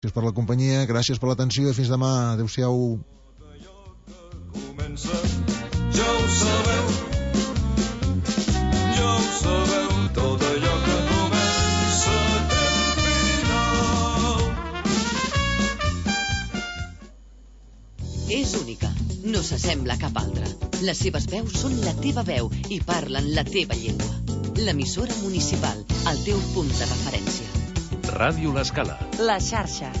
gràcies per la companyia, gràcies per l'atenció i fins demà. Adéu-siau. Ja ho sabeu, tot allò que comença té un final. És única, no s'assembla a cap altra. Les seves veus són la teva veu i parlen la teva llengua. L'emissora municipal, el teu punt de referència. Ràdio L'Escala. La xarxa.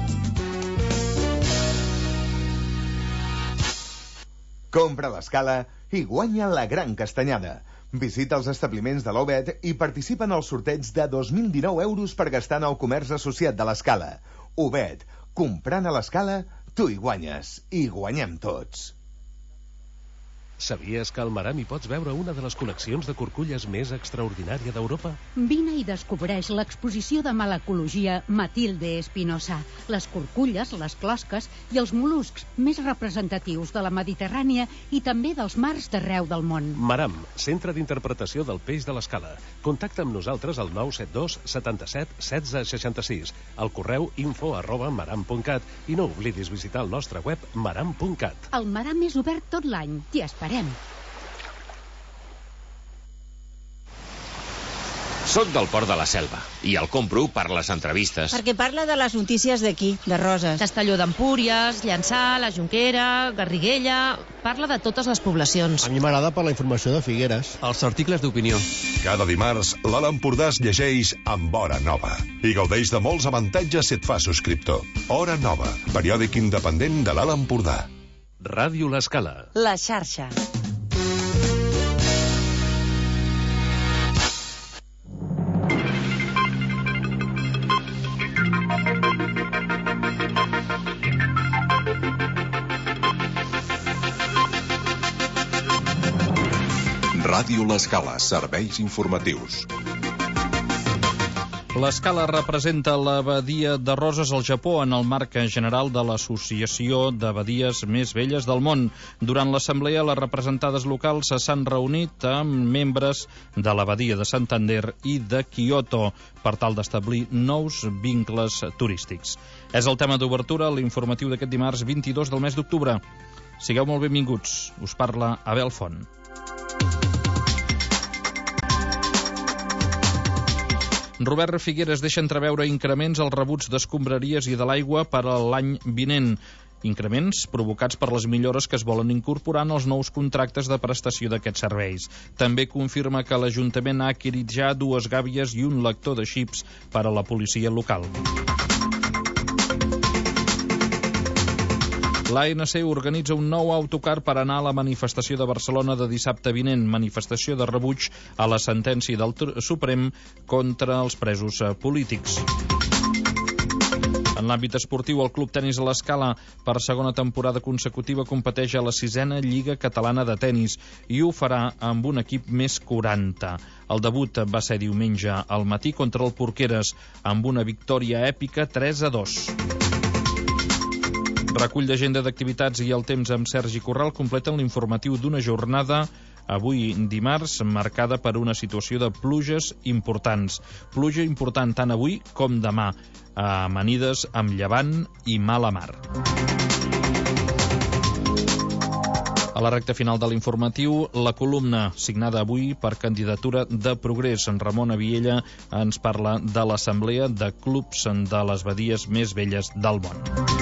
Compra l'Escala i guanya la gran castanyada. Visita els establiments de l'Obed i participa en el sorteig de 2.019 euros per gastar en el comerç associat de l'Escala. Obed, comprant a l'Escala, tu hi guanyes. I guanyem tots. Sabies que al Maram hi pots veure una de les col·leccions de curculles més extraordinària d'Europa? Vine i descobreix l'exposició de malacologia Matilde Espinosa, les curculles, les closques i els mol·luscs més representatius de la Mediterrània i també dels mars d'arreu del món. Maram, centre d'interpretació del peix de l'Escala. Contacta amb nosaltres al 972 77 16 66, al correu info@maram.cat i no oblidis visitar el nostre web maram.cat. El Maram és obert tot l'any. T'hi esperem. Soc del Port de la Selva i el compro per les entrevistes. Perquè parla de les notícies d'aquí, de Roses. Castelló d'Empúries, Llançà, la Jonquera, Garriguella... Parla de totes les poblacions. A mi m'agrada per la informació de Figueres. Els articles d'opinió. Cada dimarts, l'Alt Empordà es llegeix amb Hora Nova i gaudeix de molts avantatges si et fa subscriptor. Hora Nova, periòdic independent de l'Alt Empordà. Ràdio L'Escala. La xarxa. Ràdio L'Escala, serveis informatius. L'Escala representa l'abadia de Roses al Japó en el marc general de l'Associació d'Abadies Més Velles del Món. Durant l'assemblea, les representades locals s'han reunit amb membres de l'Abadia de Santander i de Kyoto per tal d'establir nous vincles turístics. És el tema d'obertura a l'informatiu d'aquest dimarts 22 del mes d'octubre. Sigueu molt benvinguts. Us parla Abel Font. Robert Figueres deixa entreveure increments als rebuts d'escombraries i de l'aigua per a l'any vinent. Increments provocats per les millores que es volen incorporar en els nous contractes de prestació d'aquests serveis. També confirma que l'Ajuntament ha adquirit ja 2 gàbies i un lector de xips per a la policia local. L'ANC organitza un nou autocar per anar a la manifestació de Barcelona de dissabte vinent, manifestació de rebuig a la sentència del Suprem contra els presos polítics. En l'àmbit esportiu, el Club Tenis a l'Escala per segona temporada consecutiva competeix a la 6a Lliga Catalana de Tenis i ho farà amb un equip més 40. El debut va ser diumenge al matí contra el Porqueres amb una victòria èpica 3-2. Recull d'agenda d'activitats i el temps amb Sergi Corral completen l'informatiu d'una jornada avui dimarts marcada per una situació de pluges importants. Pluja important tant avui com demà, amanides amb llevant i mala mar. A la recta final de l'informatiu, la columna signada avui per candidatura de Progrés. En Ramon Aviella ens parla de l'Assemblea de Clubs de les Badies Més Velles del Món.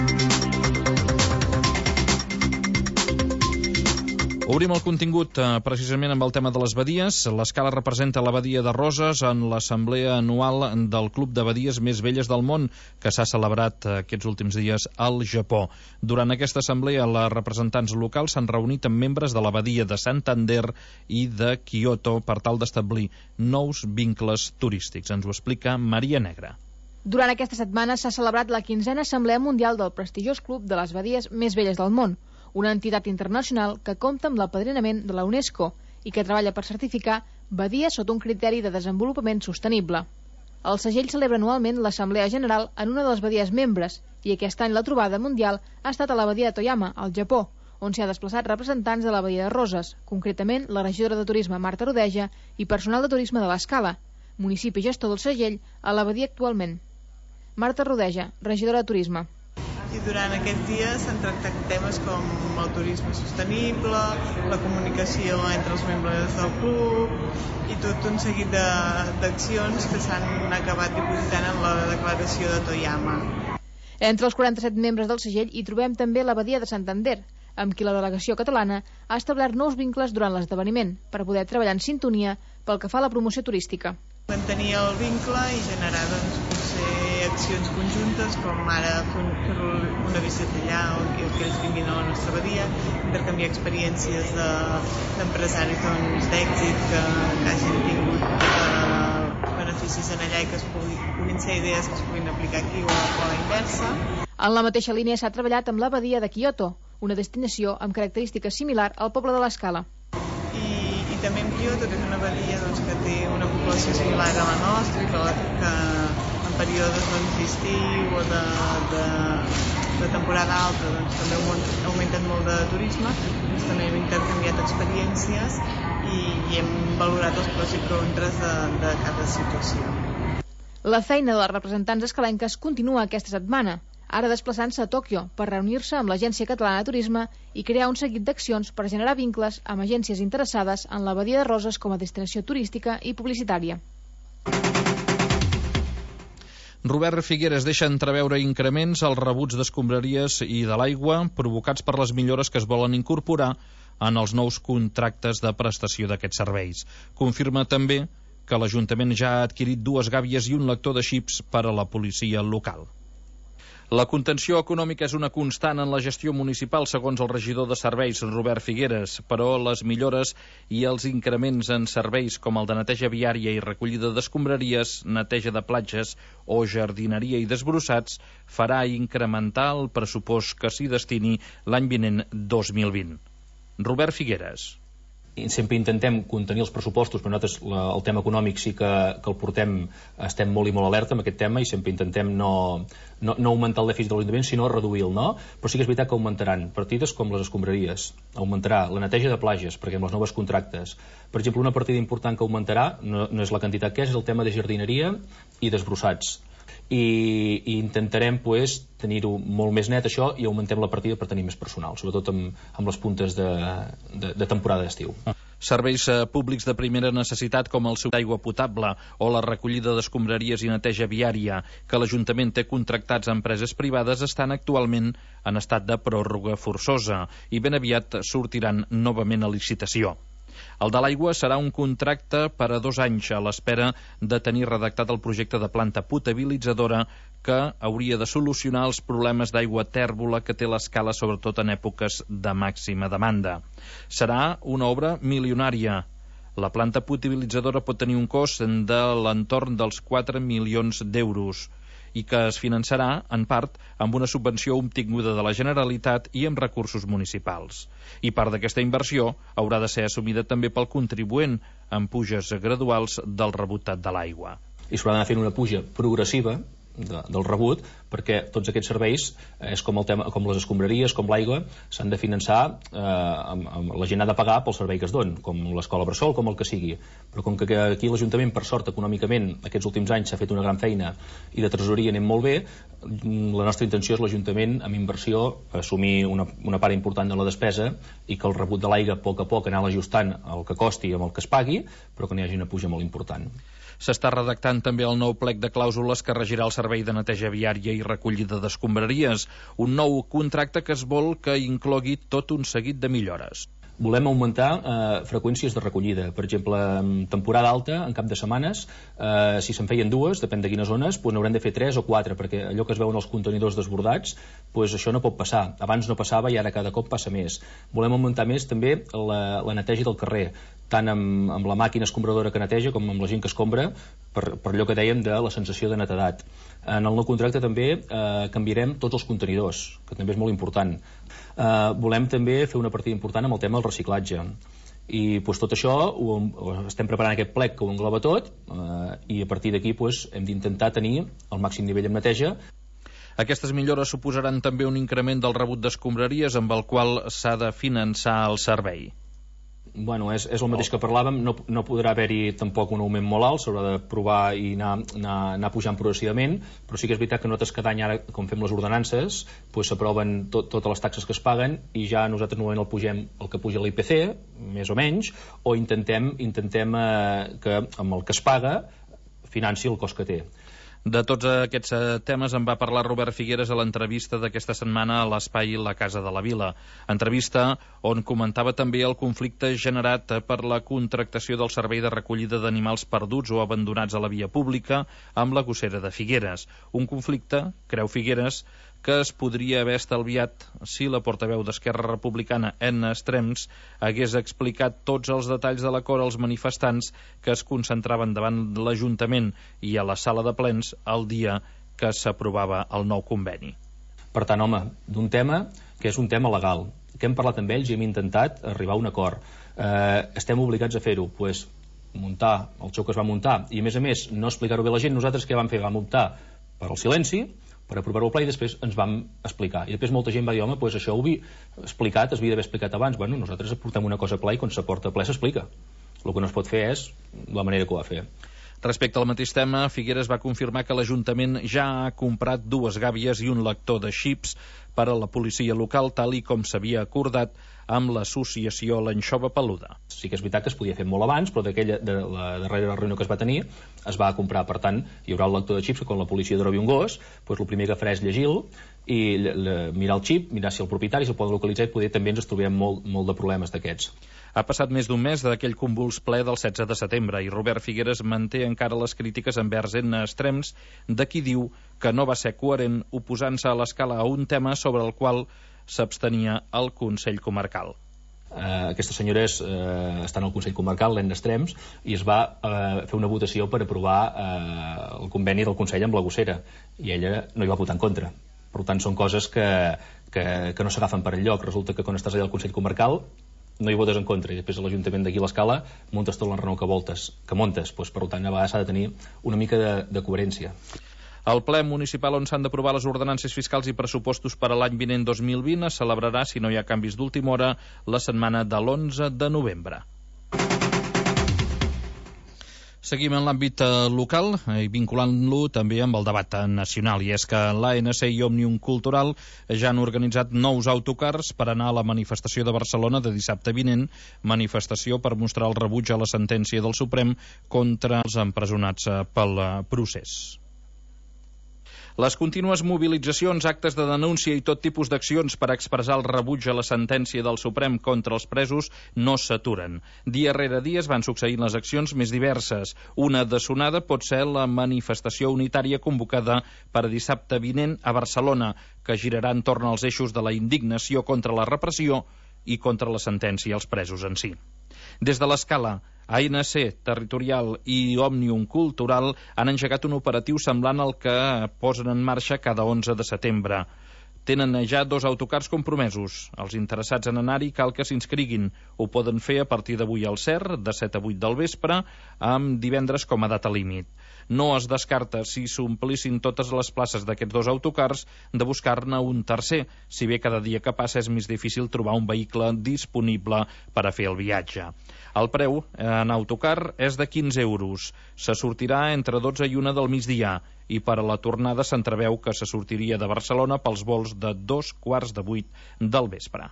Obrim el contingut precisament amb el tema de les badies. L'Escala representa l'abadia de Roses en l'assemblea anual del Club d'Abadies Més Velles del Món, que s'ha celebrat aquests últims dies al Japó. Durant aquesta assemblea, les representants locals s'han reunit amb membres de l'abadia de Santander i de Kyoto per tal d'establir nous vincles turístics. Ens ho explica Maria Negra. Durant aquesta setmana s'ha celebrat la 15a Assemblea Mundial del prestigiós Club de les Badies Més Velles del Món, una entitat internacional que compta amb l'apadrinament de la UNESCO i que treballa per certificar badies sota un criteri de desenvolupament sostenible. El segell celebra anualment l'Assemblea General en una de les badies membres i aquest any la trobada mundial ha estat a la badia de Toyama, al Japó, on s'hi ha desplaçat representants de la badia de Roses, concretament la regidora de turisme Marta Rodeja i personal de turisme de l'Escala, municipi gestor del segell a la badia actualment. Marta Rodeja, regidora de Turisme. I durant aquests dies s'han tractat temes com el turisme sostenible, la comunicació entre els membres del club i tot un seguit d'accions que s'han acabat dipositant en la declaració de Toyama. Entre els 47 membres del segell hi trobem també l'Abadia de Santander, amb qui la delegació catalana ha establert nous vincles durant l'esdeveniment per poder treballar en sintonia pel que fa a la promoció turística. Mantenir el vincle i generar potser accions conjuntes, com ara fer una visita allà o que ells vinguin a la nostra abadia, intercanviar experiències d'empresaris d'èxit que hagin tingut beneficis en allà i que puguin ser idees que es puguin aplicar aquí o a la inversa. En la mateixa línia s'ha treballat amb l'Abadia de Kyoto, una destinació amb característiques similar al poble de l'Escala. I també en Kyoto, que és una abadia que té una població similar a la nostra i que en períodes d'estiu o de temporada alta també augmenten molt de turisme, també hem intercanviat experiències i hem valorat els pros i contres de cada situació. La feina de les representants escalenques continua aquesta setmana, ara desplaçant-se a Tòquio per reunir-se amb l'Agència Catalana de Turisme i crear un seguit d'accions per generar vincles amb agències interessades en l'Abadia de Roses com a destinació turística i publicitària. Robert Figueres deixa entreveure increments als rebuts d'escombraries i de l'aigua provocats per les millores que es volen incorporar en els nous contractes de prestació d'aquests serveis. Confirma també que l'Ajuntament ja ha adquirit 2 gàbies i un lector de xips per a la policia local. La contenció econòmica és una constant en la gestió municipal, segons el regidor de serveis, Robert Figueres, però les millores i els increments en serveis com el de neteja viària i recollida d'escombraries, neteja de platges o jardineria i desbrossats farà incrementar el pressupost que s'hi destini l'any vinent 2020. Robert Figueres. Sempre intentem contenir els pressupostos, però nosaltres el tema econòmic sí que el portem, estem molt i molt alerta amb aquest tema i sempre intentem no augmentar el dèficit de l'Ajuntament, sinó reduir-lo, no? Però sí que és veritat que augmentaran partides com les escombraries, augmentarà la neteja de platges, perquè amb els nous contractes, per exemple, una partida important que augmentarà, no és la quantitat que és el tema de jardineria i desbrossats. I intentarem tenir-ho molt més net això i augmentem la partida per tenir més personal, sobretot amb les puntes de temporada d'estiu. Serveis públics de primera necessitat com el subministrament d'aigua potable o la recollida d'escombraries i neteja viària que l'Ajuntament té contractats a empreses privades estan actualment en estat de pròrroga forçosa i ben aviat sortiran novament a licitació. El de l'aigua serà un contracte per a 2 anys a l'espera de tenir redactat el projecte de planta potabilitzadora que hauria de solucionar els problemes d'aigua tèrbola que té l'Escala, sobretot en èpoques de màxima demanda. Serà una obra milionària. La planta potabilitzadora pot tenir un cost de l'entorn dels 4 milions d'euros i que es finançarà, en part, amb una subvenció obtinguda de la Generalitat i amb recursos municipals. I part d'aquesta inversió haurà de ser assumida també pel contribuent amb puges graduals del rebut de l'aigua. I s'haurà d'anar fent una puja progressiva del rebut, perquè tots aquests serveis és com les escombraries, com l'aigua, s'han de finançar, la gent ha de pagar pel servei que es don, com l'escola bressol, com el que sigui. Però com que aquí l'Ajuntament, per sort, econòmicament, aquests últims anys s'ha fet una gran feina i de tresoreria anem molt bé, la nostra intenció és l'Ajuntament, amb inversió, assumir una part important de la despesa i que el rebut de l'aigua, a poc anar ajustant el que costi amb el que es pagui, però que n'hi hagi una puja molt important. S'està redactant també el nou plec de clàusules que regirà el servei de neteja viària i recollida d'escombraries, un nou contracte que es vol que inclogui tot un seguit de millores. Volem augmentar freqüències de recollida. Per exemple, en temporada alta, en cap de setmanes, si se'n feien 2, depèn de quines zones, n'haurem de fer 3 o 4, perquè allò que es veuen els contenidors desbordats, això no pot passar. Abans no passava i ara cada cop passa més. Volem augmentar més també la neteja del carrer, tant amb la màquina escombradora que neteja com amb la gent que escombra, per allò que dèiem de la sensació de netedat. En el nou contracte també canviarem tots els contenidors, que també és molt important. Volem també fer una partida important amb el tema del reciclatge. I tot això estem preparant aquest plec que ho engloba tot i a partir d'aquí hem d'intentar tenir el màxim nivell de neteja. Aquestes millores suposaran també un increment del rebut d'escombraries amb el qual s'ha de finançar el servei. Bueno, és el mateix que parlàvem, no podrà haver-hi tampoc un augment molt alt, s'haurà de provar i anar pujant progressivament, però sí que és veritat que nosaltres cada any ara, com fem les ordenances, s'aproven totes les taxes que es paguen i ja nosaltres normalment el pugem el que puja l'IPC, més o menys, o intentem que amb el que es paga financi el cost que té. De tots aquests temes en va parlar Robert Figueres a l'entrevista d'aquesta setmana a l'espai La Casa de la Vila. Entrevista on comentava també el conflicte generat per la contractació del servei de recollida d'animals perduts o abandonats a la via pública amb la gossera de Figueres. Un conflicte, creu Figueres, que es podria haver estalviat si la portaveu d'Esquerra Republicana, Edna Estrems, hagués explicat tots els detalls de l'acord als manifestants que es concentraven davant l'Ajuntament i a la sala de plens el dia que s'aprovava el nou conveni. Per tant, home, d'un tema que és un tema legal, que hem parlat amb ells i hem intentat arribar a un acord. Estem obligats a fer-ho, muntar el xou que es va muntar i, a més, no explicar-ho bé a la gent. Nosaltres què vam fer? Vam optar per al silenci, per aprovar-ho al ple, i després ens vam explicar. I després molta gent va dir, home, això ho havia explicat, es havia d'haver explicat abans. Bueno, nosaltres aportem una cosa a ple i quan s'aporta a ple s'explica. El que no es pot fer és la manera que ho va fer. Respecte al mateix tema, Figueres va confirmar que l'Ajuntament ja ha comprat 2 gàbies i un lector de xips per a la policia local, tal i com s'havia acordat amb l'associació L'Anxova Peluda. Sí que és veritat que es podia fer molt abans, però de la darrera reunió que es va tenir es va comprar. Per tant, hi haurà el lector de xips que quan la policia trobi un gos, el primer que farà és llegir-lo i mirar el xip, mirar si el propietari se'l pot localitzar, i poder també ens trobem molt de problemes d'aquests. Ha passat més d'un mes d'aquell convuls ple del 16 de setembre i Robert Figueres manté encara les crítiques envers Edna Estrems, de qui diu que no va ser coherent oposant-se a l'escala a un tema sobre el qual s'abstenia el Consell Comarcal. Aquestes senyores estan al Consell Comarcal, l'Edna Estrems, i es va fer una votació per aprovar el conveni del Consell amb la gossera, i ella no hi va votar en contra. Per tant, són coses que no s'agafen per enlloc. Resulta que quan estàs allà al Consell Comarcal no hi votes en contra, i després a l'Ajuntament d'aquí a l'Escala muntes tot l'enrenou que montes. Per tant, a vegades s'ha de tenir una mica de coherència. El ple municipal on s'han d'aprovar les ordenances fiscals i pressupostos per a l'any vinent 2020 es celebrarà, si no hi ha canvis d'última hora, la setmana de l'11 de novembre. Seguim en l'àmbit local i vinculant-lo també amb el debat nacional, i és que l'ANC i Òmnium Cultural ja han organitzat nous autocars per anar a la manifestació de Barcelona de dissabte vinent, manifestació per mostrar el rebuig a la sentència del Suprem contra els empresonats pel procés. Les contínues mobilitzacions, actes de denúncia i tot tipus d'accions per expressar el rebuig a la sentència del Suprem contra els presos no s'aturen. Dia rere dia es van succeint les accions més diverses. Una de sonada pot ser la manifestació unitària convocada per dissabte vinent a Barcelona, que girarà entorn als eixos de la indignació contra la repressió i contra la sentència als presos en si. Des de l'Escala, ANC Territorial i Òmnium Cultural han engegat un operatiu semblant al que posen en marxa cada 11 de setembre. Tenen ja 2 autocars compromesos. Els interessats en anar-hi cal que s'inscriguin. Ho poden fer a partir d'avui al CER, de 7 a 8 del vespre, amb divendres com a data límit. No es descarta, si s'omplissin totes les places d'aquests 2 autocars, de buscar-ne un tercer, si bé cada dia que passa és més difícil trobar un vehicle disponible per a fer el viatge. El preu en autocar és de 15 euros. Se sortirà entre 12 i 1 del migdia i per a la tornada s'entreveu que se sortiria de Barcelona pels vols de 7:45 del vespre.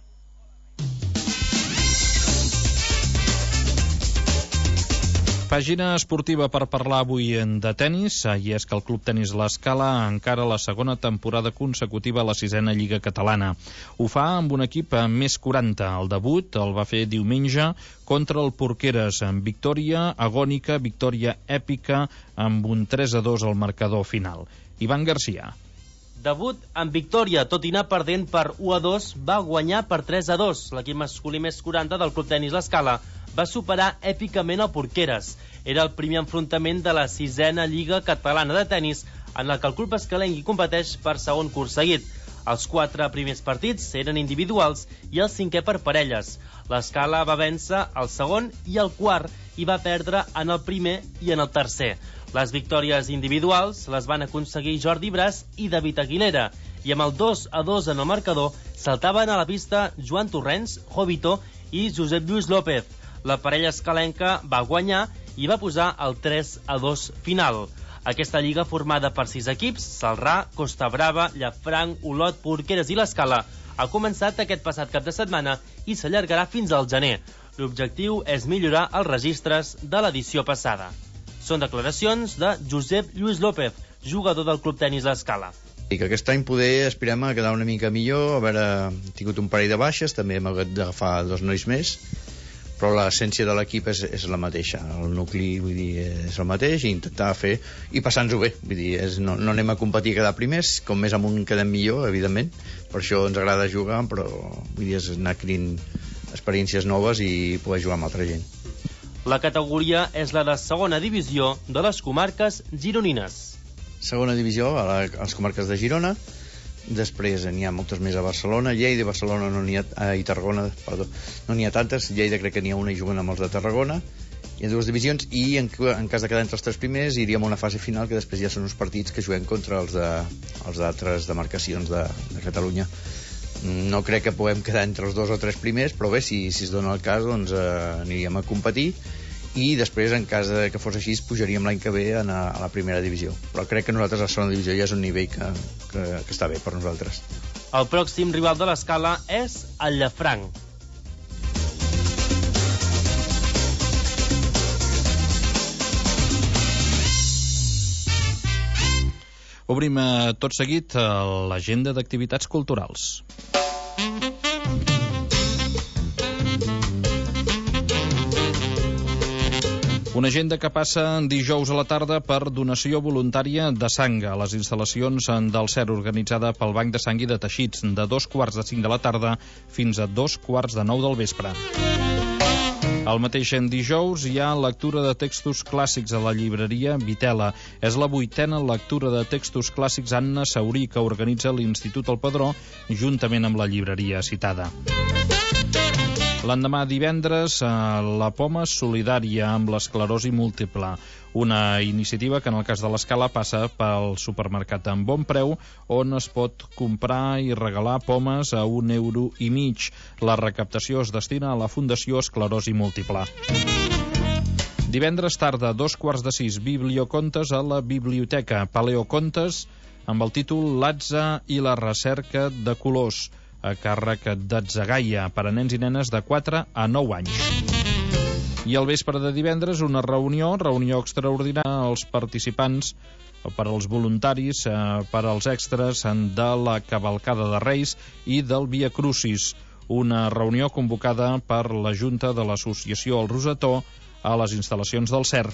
Pàgina esportiva per parlar avui de tennis, i és que el Club Tenis l'Escala encara la segona temporada consecutiva a la 6a Lliga Catalana. Ho fa amb un equip més 40. El debut el va fer diumenge contra el Porqueres, amb victòria agònica, victòria èpica, amb un 3-2 al marcador final. Ivan Garcia. Debut amb victòria, tot i anar perdent per 1-2, va guanyar per 3-2. L'equip masculí més 40 del Club Tenis l'Escala va superar èpicament el Porqueres. Era el primer enfrontament de la 6a Lliga Catalana de Tenis, en el que el club escalenc competeix per segon curs seguit. Els 4 primers partits eren individuals i el 5è per parelles. L'Escala va vèncer el segon i el quart i va perdre en el primer i en el tercer. Les victòries individuals les van aconseguir Jordi Bras i David Aguilera, i amb el 2-2 en el marcador saltaven a la pista Joan Torrents, Jovito i Josep Lluís López. La parella escalenca va guanyar i va posar el 3-2 final. Aquesta lliga, formada per 6 equips, Celrà, Costa Brava, Llafranc, Olot, Porqueres i l'Escala, ha començat aquest passat cap de setmana i s'allargarà fins al gener. L'objectiu és millorar els registres de l'edició passada. Són declaracions de Josep Lluís López, jugador del Club Tenis l'Escala. I que aquest any poder aspirem a quedar una mica millor, hem tingut un parell de baixes, també hem hagut d'agafar 2 nois més, però l'essència de l'equip és la mateixa, el nucli, vull dir, és el mateix, i intentar fer i passar-nos-ho bé, vull dir, no anem a competir a quedar primers, com més amunt quedem millor, evidentment, per això ens agrada jugar, però vull dir, és anar adquirint experiències noves i poder jugar amb altra gent. La categoria és la de segona divisió de les comarques gironines. Segona divisió a les comarques de Girona, després n'hi ha moltes més a Barcelona, Lleida i Barcelona i Tarragona, perdó, no n'hi ha tantes, Lleida crec que n'hi ha una i juguen amb els de Tarragona, hi ha 2 divisions i en cas de quedar entre els 3 primers iríem a una fase final que després ja són uns partits que juguem contra els d'altres demarcacions de Catalunya. No crec que puguem quedar entre els 2 o 3 primers, però bé, si es dona el cas, doncs aniríem a competir i després, en cas que fos així, pujaríem l'any que ve a la primera divisió. Però crec que nosaltres a la segona divisió ja és un nivell que està bé per nosaltres. El pròxim rival de l'Escala és el Llafranc. Obrim tot seguit l'agenda d'activitats culturals. Una agenda que passa dijous a la tarda per donació voluntària de sang a les instal·lacions del CER, organitzada pel Banc de Sang i de Teixits, de 2:45 de la tarda fins a 2:45 del vespre. El mateix dijous hi ha lectura de textos clàssics a la llibreria Vitela. És la 8a lectura de textos clàssics Anna Saurí, que organitza l'Institut El Padró, juntament amb la llibreria citada. L'endemà, divendres, la poma solidària amb l'esclerosi múltiple. Una iniciativa que en el cas de l'Escala passa pel supermercat en Bon Preu, on es pot comprar i regalar pomes a €1,50. La recaptació es destina a la Fundació Esclerosi Múltiple. Divendres tarda, 5:15, bibliocontes a la biblioteca. Paleocontes amb el títol L'Atza i la recerca de colors, a càrrec d'Atzagaia, per a nens i nenes de 4 a 9 anys. I al vespre de divendres, una reunió extraordinària als participants, per als voluntaris, per als extras de la cavalcada de Reis i del Via Crucis. Una reunió convocada per la Junta de l'Associació El Rosetó a les instal·lacions del CER.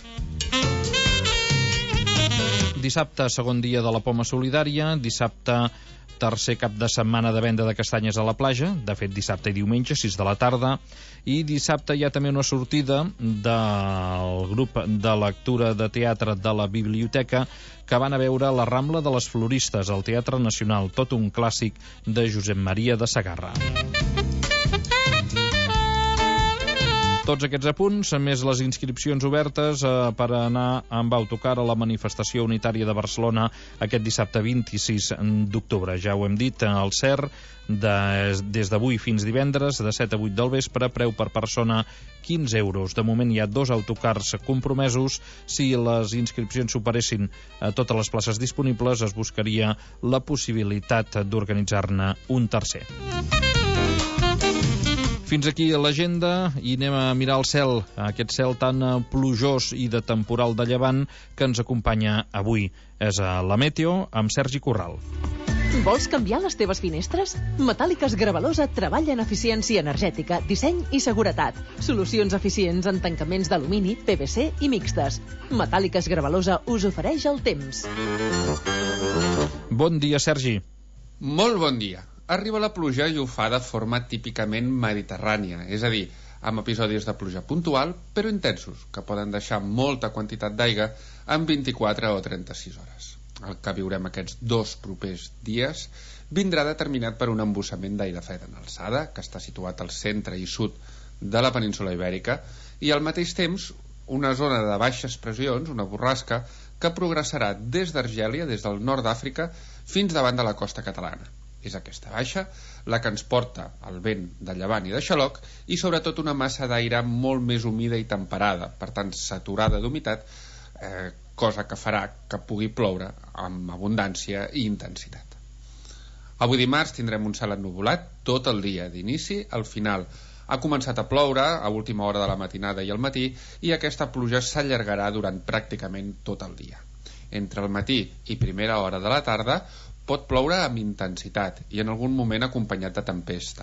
Dissabte, segon dia de la poma solidària. Dissabte, tercer cap de setmana de venda de castanyes a la platja, de fet dissabte i diumenge, 6 de la tarda, i dissabte hi ha també una sortida del grup de lectura de teatre de la biblioteca que van a veure La Rambla de les Floristes al Teatre Nacional, tot un clàssic de Josep Maria de Sagarra. Tots aquests apunts, a més les inscripcions obertes per anar amb autocar a la manifestació unitària de Barcelona aquest dissabte 26 d'octubre. Ja ho hem dit, al CER, des d'avui fins divendres, de 7 a 8 del vespre, preu per persona €15. De moment hi ha 2 autocars compromesos. Si les inscripcions superessin totes les places disponibles, es buscaria la possibilitat d'organitzar-ne un tercer. Fins aquí l'agenda i anem a mirar el cel, aquest cel tan plujós i de temporal de llevant que ens acompanya avui. És a la Meteo amb Sergi Corral. Vols canviar les teves finestres? Metàl·liques Gravalosa treballa en eficiència energètica, disseny i seguretat. Solucions eficients en tancaments d'alumini, PVC i mixtes. Metàl·liques Gravalosa us ofereix el temps. Bon dia, Sergi. Molt bon dia. Arriba la pluja i ho fa de forma típicament mediterrània, és a dir, amb episodis de pluja puntual, però intensos, que poden deixar molta quantitat d'aigua en 24 o 36 hores. El que viurem aquests 2 propers dies vindrà determinat per un embussament d'aire fred en alçada, que està situat al centre i sud de la península ibèrica, i al mateix temps una zona de baixes pressions, una borrasca, que progressarà des d'Argèlia, des del nord d'Àfrica, fins davant de la costa catalana. És aquesta baixa la que ens porta el vent de llevant i de xaloc i sobretot una massa d'aire molt més humida i temperada, per tant saturada d'humitat, cosa que farà que pugui ploure amb abundància i intensitat. Avui dimarts tindrem un cel ennuvolat tot el dia, d'inici al final. Ha començat a ploure a última hora de la matinada i al matí i aquesta pluja s'allargarà durant pràcticament tot el dia. Entre el matí i primera hora de la tarda pot ploure amb intensitat i en algun moment acompanyat de tempesta.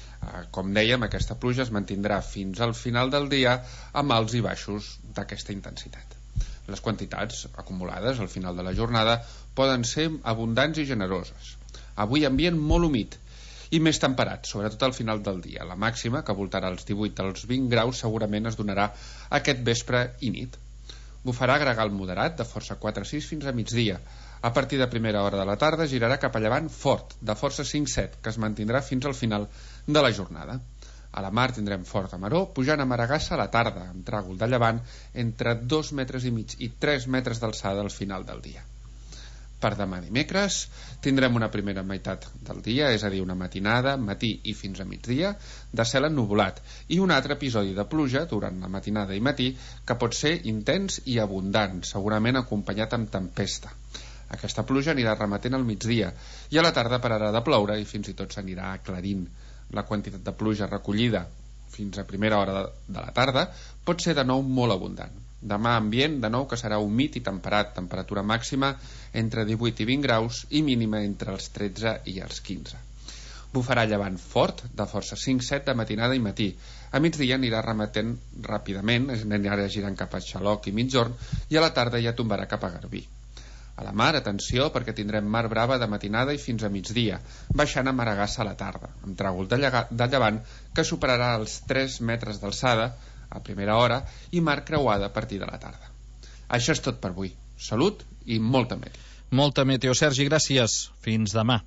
Com dèiem, aquesta pluja es mantindrà fins al final del dia amb alts i baixos d'aquesta intensitat. Les quantitats acumulades al final de la jornada poden ser abundants i generoses. Avui ambient molt humit i més temperat, sobretot al final del dia. La màxima, que voltarà els 18 als 20 graus, segurament es donarà aquest vespre i nit. Bufarà gregal moderat de força 4-6 fins a migdia. A partir de primera hora de la tarda girarà cap a llevant fort, de força 5-7, que es mantindrà fins al final de la jornada. A la mar tindrem fort a maró, pujant a Maragassa a la tarda, amb tràgol de llevant entre 2,5 metres i 3 metres d'alçada al final del dia. Per demà dimecres tindrem una primera meitat del dia, és a dir, una matinada, matí i fins a migdia, de cel ennuvolat, i un altre episodi de pluja durant la matinada i matí que pot ser intens i abundant, segurament acompanyat amb tempesta. Aquesta pluja anirà remetent al migdia i a la tarda pararà de ploure i fins i tot s'anirà aclarint. La quantitat de pluja recollida fins a primera hora de la tarda pot ser de nou molt abundant. Demà ambient de nou que serà humit i temperat, temperatura màxima entre 18 i 20 graus i mínima entre els 13 i els 15. Bufarà llevant fort de força 5-7 de matinada i matí. A migdia anirà remetent ràpidament, anirà girant cap a Xaloc i Migjorn i a la tarda ja tombarà cap a Garbí. A la mar, atenció, perquè tindrem mar brava de matinada i fins a migdia, baixant a Maragassa a la tarda, amb tràgol de llevant que superarà els 3 metres d'alçada a primera hora i mar creuada a partir de la tarda. Això és tot per avui. Salut i molta meteo. Molta meteo, Sergi, gràcies. Fins demà.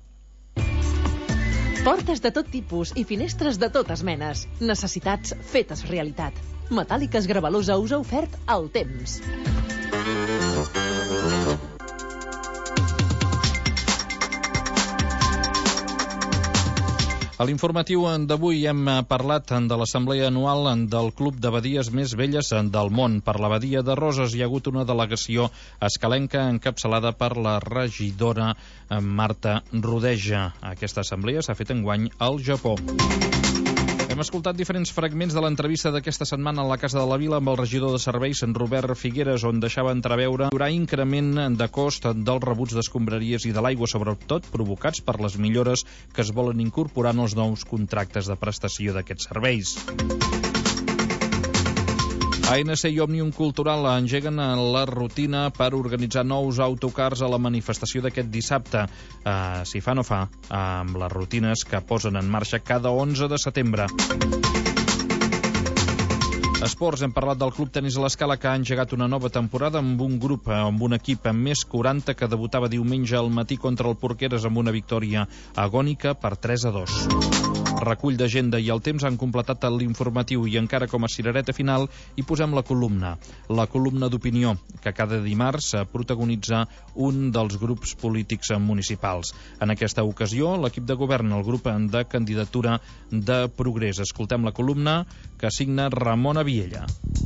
Portes de tot tipus i finestres de totes menes. Necessitats fetes realitat. Metàl·liques Gravelosa us ha ofert el temps. A l'informatiu d'avui hem parlat de l'assemblea anual del Club d'Abadies més velles del món. Per l'Abadia de Roses hi ha hagut una delegació escalenca encapçalada per la regidora Marta Rodeja. Aquesta assemblea s'ha fet enguany al Japó. Hem escoltat diferents fragments de l'entrevista d'aquesta setmana a la Casa de la Vila amb el regidor de serveis, en Robert Figueres, on deixava entreveure que hi haurà increment de cost dels rebuts d'escombraries i de l'aigua, sobretot provocats per les millores que es volen incorporar en els nous contractes de prestació d'aquests serveis. ANC i Òmnium Cultural engeguen la rutina per organitzar nous autocars a la manifestació d'aquest dissabte. Si fa no fa, amb les rutines que posen en marxa cada 11 de setembre. Esports, hem parlat del Club Tenis a l'Escala, que ha engegat una nova temporada amb un grup, amb un equip amb més 40, que debutava diumenge al matí contra el Porqueres amb una victòria agònica per 3-2. Recull d'agenda i el temps han completat l'informatiu i encara com a cirereta final hi posem la columna d'opinió, que cada dimarts protagonitza un dels grups polítics municipals. En aquesta ocasió, l'equip de govern, el grup de candidatura de Progrés. Escoltem la columna que signa Ramona Viella.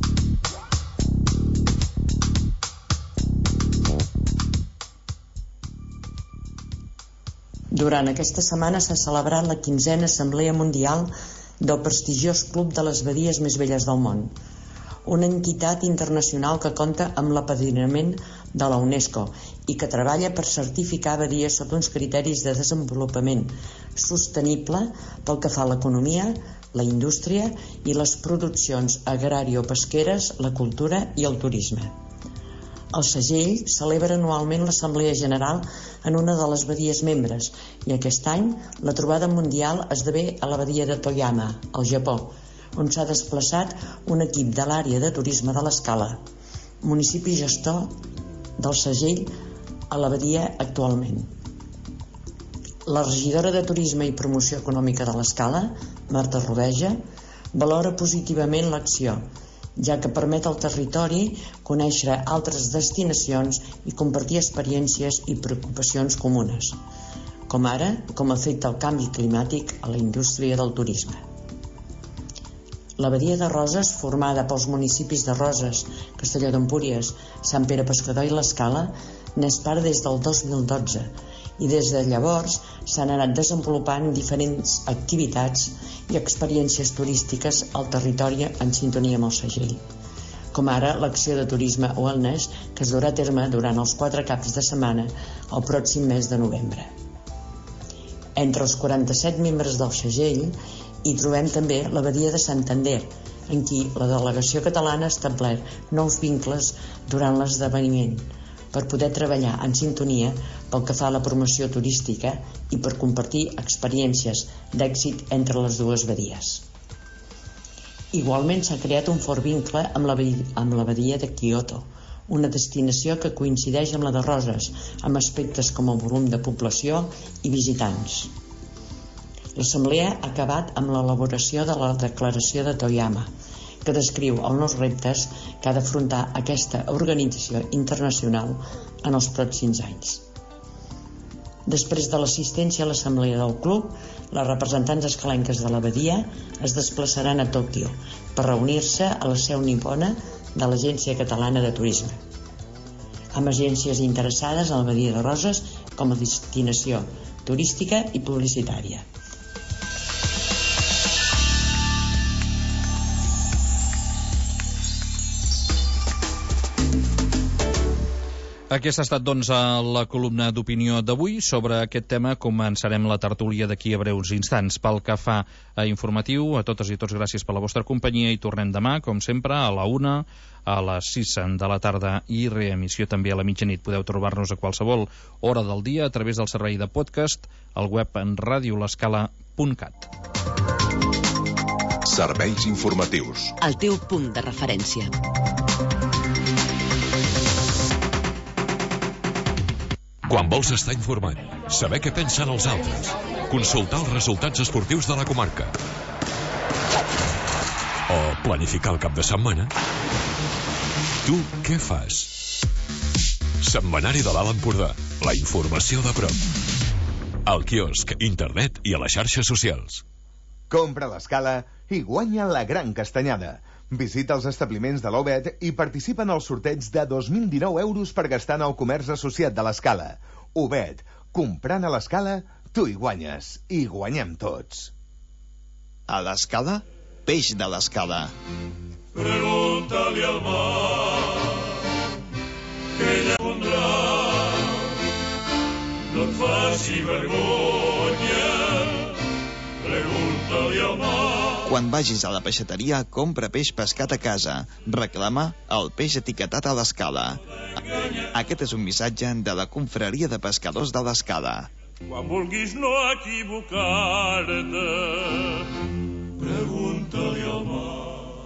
Durant aquesta setmana s'ha celebrat la 15a Assemblea Mundial del prestigiós Club de les Badies més velles del món, una entitat internacional que compta amb l'apadrinament de la UNESCO i que treballa per certificar badies sota uns criteris de desenvolupament sostenible pel que fa a l'economia, la indústria i les produccions agràrio-pesqueres, la cultura i el turisme. El segell celebra anualment l'Assemblea General en una de les badies membres i aquest any la trobada mundial esdevé a la badia de Toyama, al Japó, on s'ha desplaçat un equip de l'àrea de turisme de l'Escala, municipi gestor del segell a la badia actualment. La regidora de Turisme i Promoció Econòmica de l'Escala, Marta Rodeja, valora positivament l'acció, ja que permet al territori conèixer altres destinacions i compartir experiències i preocupacions comunes. com ara com afecta el canvi climàtic a la indústria del turisme. La badia de Roses, formada pels municipis de Roses, Castelló d'Empúries, Sant Pere Pescador i l'Escala, n'és part des del 2012 i des de llavors s'han anat desenvolupant diferents activitats i experiències turístiques al territori en sintonia amb el segell, com ara l'acció de turisme wellness que es durà a terme durant els 4 caps de setmana el pròxim mes de novembre. Entre els 47 membres del segell hi trobem també la badia de Santander, en qui la delegació catalana ha establert nous vincles durant l'esdeveniment per poder treballar en sintonia pel que fa a la promoció turística i per compartir experiències d'èxit entre les dues badies. Igualment s'ha creat un fort vincle amb la badia de Kyoto, una destinació que coincideix amb la de Roses, amb aspectes com el volum de població i visitants. L'Assemblea ha acabat amb l'elaboració de la declaració de Toyama, que descriu els nous reptes que ha d'afrontar aquesta organització internacional en els pròxims anys. Després de l'assistència a l'assemblea del club, les representants escalenques de l'abadia es desplaçaran a Tòquio per reunir-se a la seu nipona de l'Agència Catalana de Turisme, amb agències interessades en l'abadia de Roses com a destinació turística i publicitària. Aquesta ha estat, doncs, la columna d'opinió d'avui. Sobre aquest tema començarem la tertúlia d'aquí a breus instants. Pel que fa a informatiu, a totes i tots gràcies per la vostra companyia i tornem demà, com sempre, a la 1, a les 6 de la tarda i reemissió també a la mitjanit. Podeu trobar-nos a qualsevol hora del dia a través del servei de podcast al web en radiolescala.cat. Serveis informatius. El teu punt de referència. Quan vols estar informat, saber què pensen els altres, consultar els resultats esportius de la comarca o planificar el cap de setmana, tu què fas? Setmanari de l'Alt Empordà, la informació de prop. Al quiosc, internet i a les xarxes socials. Compra l'Escala i guanya la gran castanyada. Visita els establiments de l'Obed i participa en el sorteig de 2.019 euros per gastar en el comerç associat de l'Escala. Obed, comprant a l'Escala, tu hi guanyes. I guanyem tots. A l'Escala, peix de l'Escala. Pregúntale al mar que ella pondrà. No et faci vergonya. Pregúntale al mar. Quan vagis a la peixateria, compra peix pescat a casa. Reclama el peix etiquetat a l'Escala. Aquest és un missatge de la Confraria de Pescadors de l'Escala. Quan vulguis no equivocar-te, pregunta-li al mar.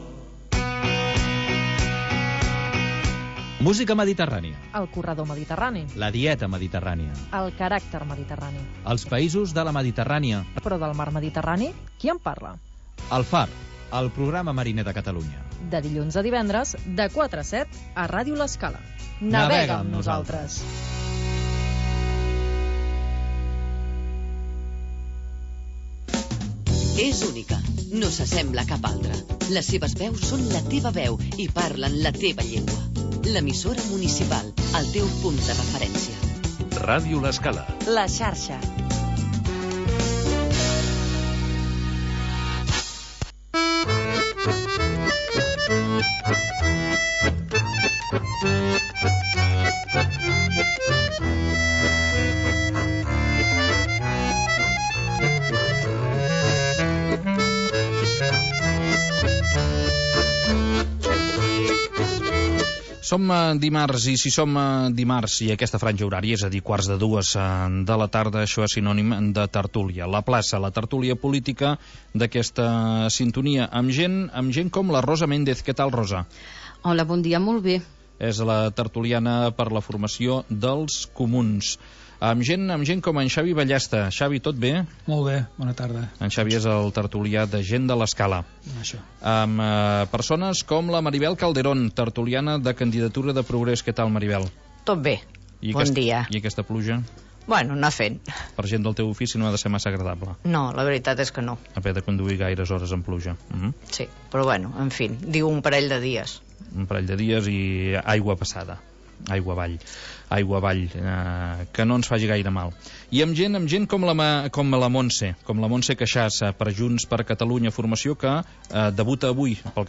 Música mediterrània. El corredor mediterrani. La dieta mediterrània. El caràcter mediterrani. Els països de la Mediterrània. Però del mar Mediterrani, qui en parla? El Far, el programa mariner de Catalunya. De dilluns a divendres, de 4 a 7, a Ràdio L'Escala. Navega amb nosaltres. És única, no s'assembla a cap altra. Les seves veus són la teva veu i parlen la teva llengua. L'emissora municipal, el teu punt de referència. Ràdio L'Escala. La xarxa. Som dimarts, i si som dimarts i aquesta franja horària, és a dir, 1:45 de la tarda, això és sinònim de tertúlia. La plaça, la tertúlia política d'aquesta sintonia, amb gent com la Rosa Méndez. Què tal, Rosa? Hola, bon dia, molt bé. És la tertuliana per la formació dels Comuns. Amb gent com en Xavi Ballesta. Xavi, tot bé? Molt bé, bona tarda. En Xavi és el tertulià de Gent de l'Escala. Això. Amb persones com la Maribel Calderón, tertuliana de Candidatura de Progrés. Què tal, Maribel? Tot bé, bon dia. I aquesta pluja? Bueno, anar fent. Per gent del teu ofici no ha de ser massa agradable. No, la veritat és que no. Haver de conduir gaires hores en pluja. Sí, però bueno, en fi, diu un parell de dies. Un parell de dies i aigua passada. Aigua avall, que no ens faci gaire mal. I amb gent com la Montse Queixàs, per Junts per Catalunya, formació que debuta avui pel